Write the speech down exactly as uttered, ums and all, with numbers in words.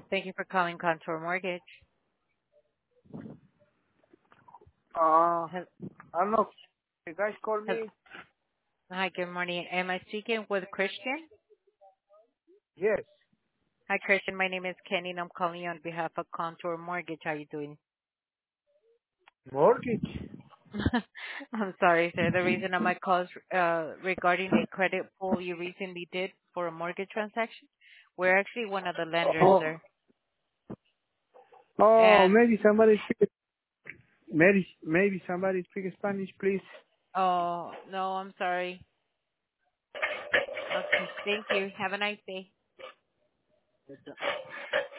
Thank you for calling Contour Mortgage. Uh, Hel- I don't know. You guys called hel- me? Hi, good morning. Am I speaking with Christian? Yes. Hi, Christian. My name is Kenny, and I'm calling you on behalf of Contour Mortgage. How you doing? Mortgage. I'm sorry, sir. The reason of my call is uh, regarding a credit pull you recently did for a mortgage transaction. We're actually one of the lenders, Oh, sir. oh, And, maybe somebody speak, maybe, maybe somebody speak Spanish, please. oh, no, I'm sorry. Okay, thank you. Have a nice day.